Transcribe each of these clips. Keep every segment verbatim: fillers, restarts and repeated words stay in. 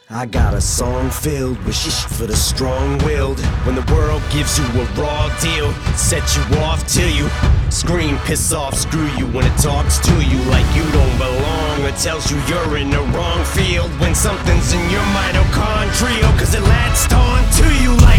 I got a song filled with shit for the strong-willed. When the world gives you a raw deal, set you off till you scream, piss off, screw you. When it talks to you like you don't belong, or tells you you're in the wrong field. When something's in your mitochondrial, cause it latched on to you like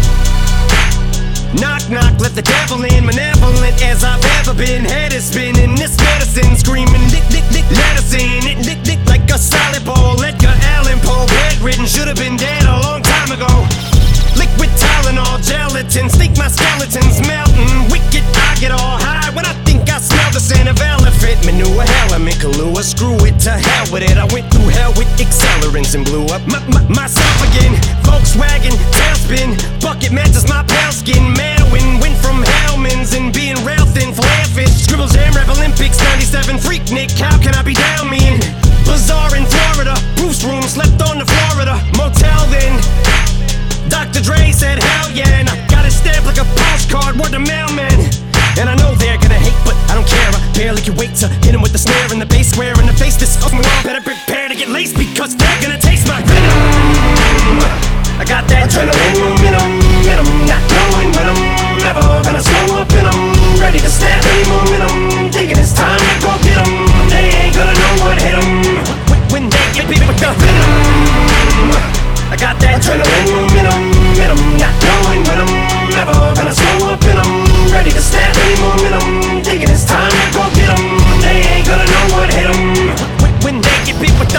knock, knock, let the devil in. Malevolent as I've ever been. Head is spinning, this medicine screaming, lick, lick, lick, let us in. It lick, lick like a salad bowl. Edgar Allan Poe, bedridden, should have been dead a long time ago. Liquid Tylenol, gelatin, think my skeleton's melting. Wicked, I get all high when I think I smell the scent of elephant manure. Hell, I'm in Kahlua, screw it, to hell with it. I went through hell with accelerants and blew up my, my, myself again. Volkswagen, tailspin, bucket matches my pale skin. Manwin, went from Hellman's and being rail thin, flare fish. Scribble Jam, Rev Olympics, ninety-seven, Freak Nick, how can I be down me in? Bazaar in Florida, Bruce room, slept on the Florida motel then. Doctor Dre said hell yeah, and I got it stamped like a postcard, word to mailman. And I know they're gonna hate, but I don't care. I barely can wait to hit him with the snare and the bass square in the face. This fucking world better prepare to get laced, because they're gonna taste my venom. I got that adrenaline momentum, momentum, not knowing when I'm never gonna slow up and I'm ready to snap any momentum. Thinking it's time to go get 'em. They ain't gonna know what hit 'em when they get beat with the venom. I got that adrenaline momentum, momentum, not knowing when I'm never gonna slow up and I'm ready to snap any momentum. Thinking it's time to go get 'em. They ain't gonna know what hit 'em when they get beat with the.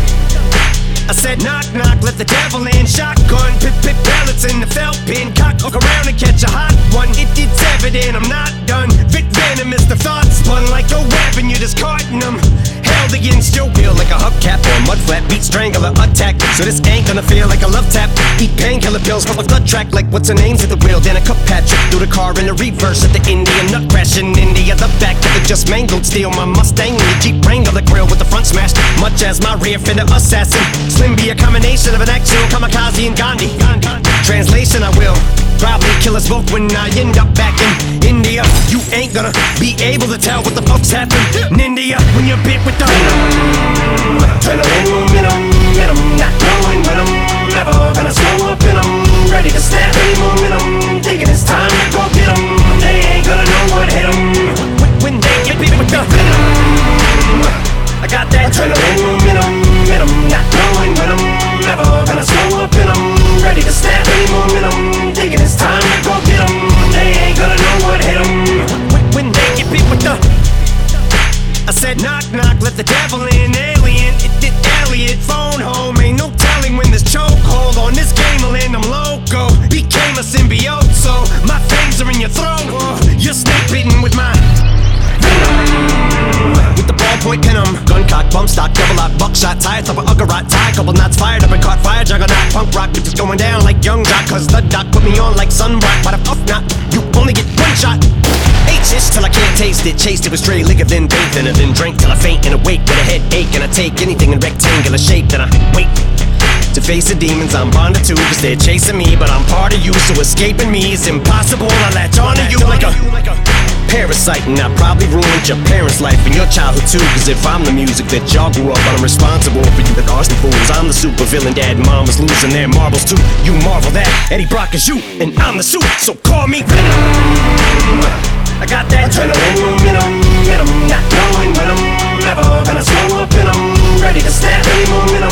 I said knock, knock, let the devil in. Shotgun, pip, pip, pellets in the felt pin. Cock, look around and catch a hot one. It, it's evident I'm not done. Vic Venom is the thought spun like a weapon. You're discarding them. Held against your will like a hubcap or a mud flap. Beat strangler attack, so this ain't gonna feel like a love tap. Eat painkiller pills from a blood track like what's her name's at the wheel. Then a cup Patrick through the car in the reverse at the Indian nut crash in India. The back of the just mangled steel. My Mustang and the Jeep Wrangler grill with the front smashed, much as my rear fender assassin. Slim be a combination of an actual kamikaze and Gandhi. Translation, I will probably kill us both when I end up back in India. You ain't gonna be able to tell what the fuck's happened in India when you're bit with the adrenaline momentum, momentum, not knowing when I'm never gonna slow up and I'm ready to snap any momentum. Thinking it's time to go get 'em. They ain't gonna know what hit 'em when they get bit with the venom. I got that adrenaline momentum, momentum, not knowing when I'm never gonna slow up and I'm ready to snap any momentum. Thinking it's time to go get 'em. They ain't gonna know what hit 'em when they get beat with the. I said knock, knock, let the devil in. Alien, it did Elliot, phone home. Ain't no telling when this chokehold on this game will end. I'm loco, became a symbiote, so my fangs are in your throat. Oh, you're snake bitten with my with the ballpoint pin 'em. Gun cock, bump stock, double lock, buckshot, tie top of Uggarot, tie couple knots fired up and caught fire, juggernaut, punk rock, bitches going down like young jock, cause the doc put me on like sunrock. Why the fuck not? You only get one shot. H-ish till I can't taste it, chased it with stray liquor, then bathed in it, then drank till I faint and awake with a headache, and I take anything in rectangular shape, then I wait to face the demons I'm bonded to, cause they're chasing me, but I'm part of you, so escaping me is impossible. I latch onto you like a parasite, and I probably ruined your parents' life and your childhood too. Cause if I'm the music that y'all grew up on, I'm responsible for you, the arson fools. I'm the super villain, dad and mom was losing their marbles too. You marvel that Eddie Brock is you, and I'm the suit, so call me Venom. I got that adrenaline momentum, momentum, not knowing when I'm never gonna slow up and I'm ready to snap any momentum.